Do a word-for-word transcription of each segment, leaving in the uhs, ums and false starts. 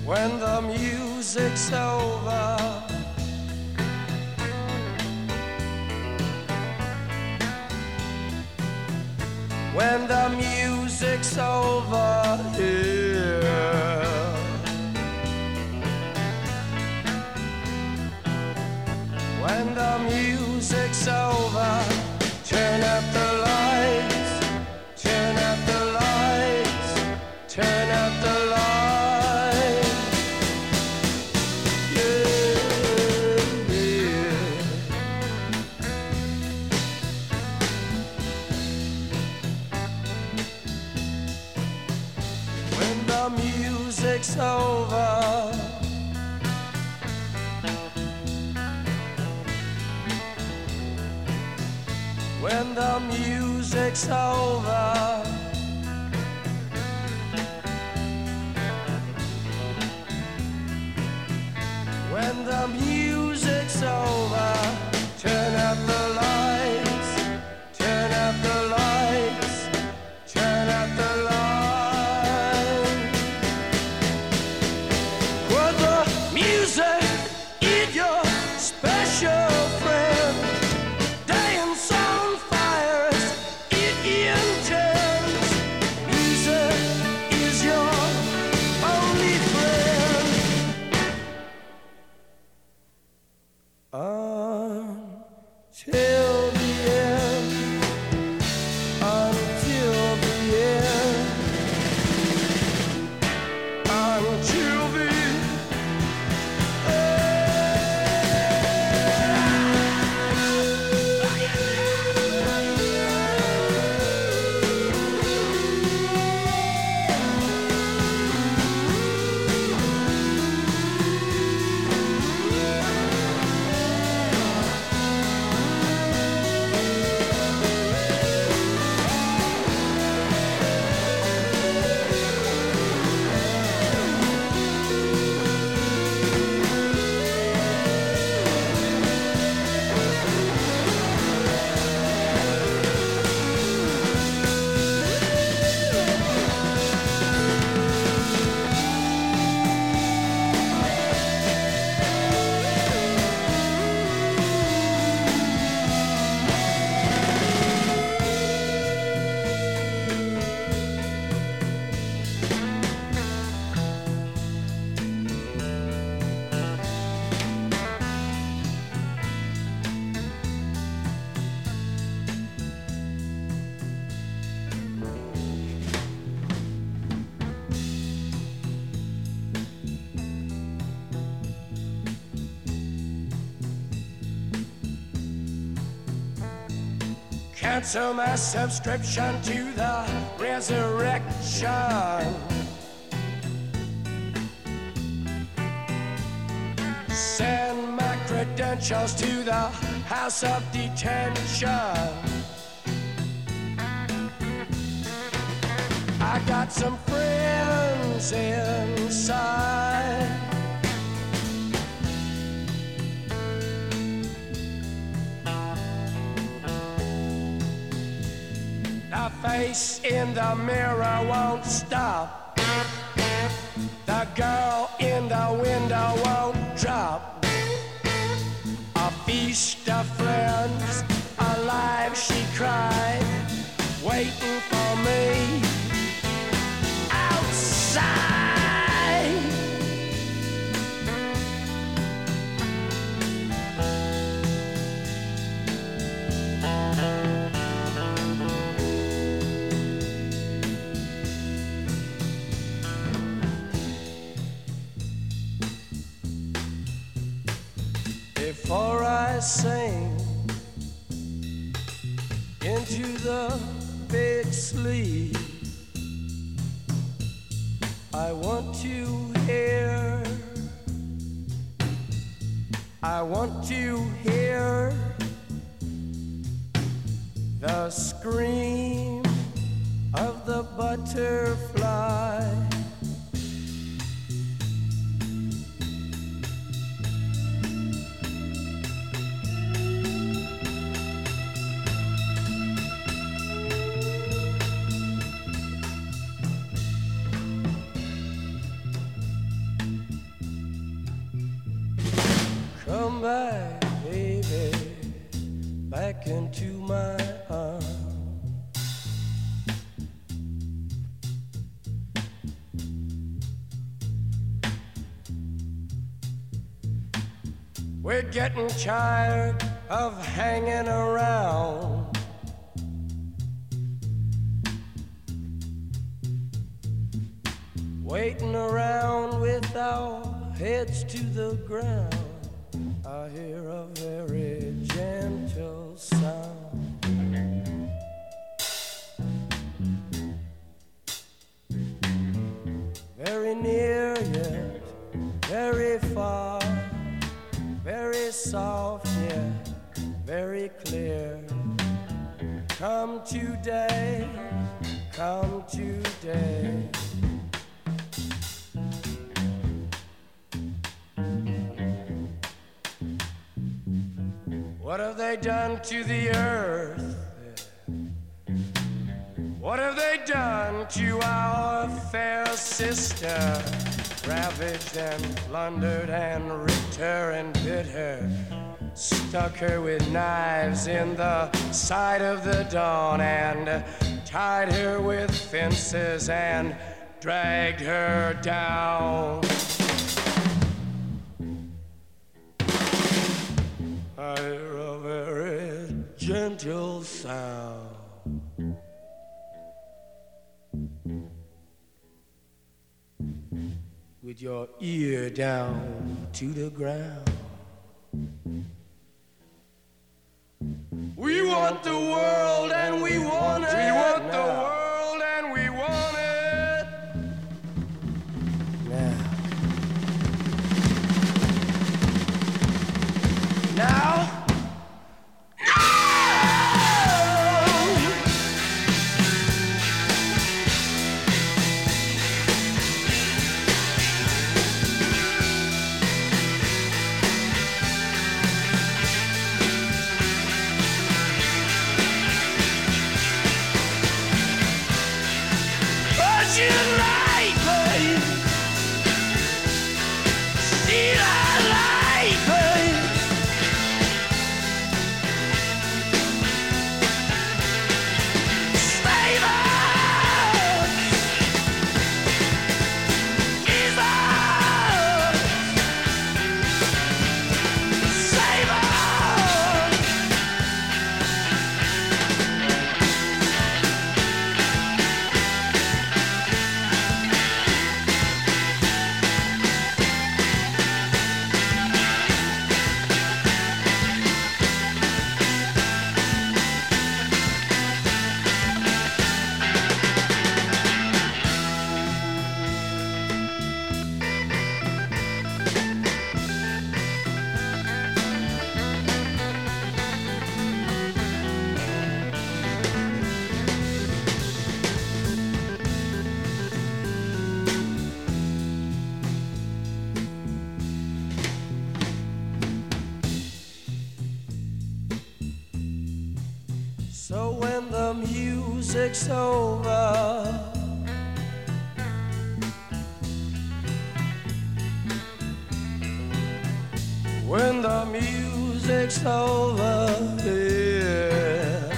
when the music's over. When the music's over here, when the music's over, turn up the lights, turn up the lights, turn up the lights. Yeah, yeah. When the music's over, when the music's over, when the music's over, turn up the lights, turn up the lights, turn up the lights. Put the music in your special friend. Dance on fires, it intends. Music is your only friend. Until the end, until the end, until the cancel my subscription to the resurrection. Send my credentials to the house of detention. I got some friends inside. The face in the mirror won't stop. The girl in the window won't drop. A feast of friends, alive she cried, waiting for me outside. Before I sing into the big sleep, I want to hear, I want to hear the scream of the butterfly. back into my arms. We're getting tired of hanging around. Waiting around with our heads to the ground. I hear a very gentle sound. Very near yet very far. Very soft yet very clear. Come today, come today. What have they done to the earth? What have they done to our fair sister? Ravaged and plundered and ripped her and bit her. Stuck her with knives in the side of the dawn and tied her with fences and dragged her down. I hear a very gentle sound. With your ear down to the ground. We want the world and we want it. We want the world and we want it. Now. Now. So when the music's over, when the music's over, yeah.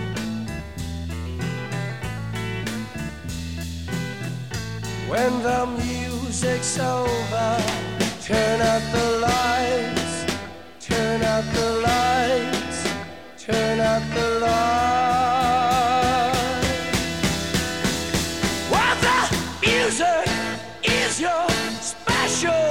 When the music's over, turn out the lights, turn out the lights, turn out the lights. What the music is your special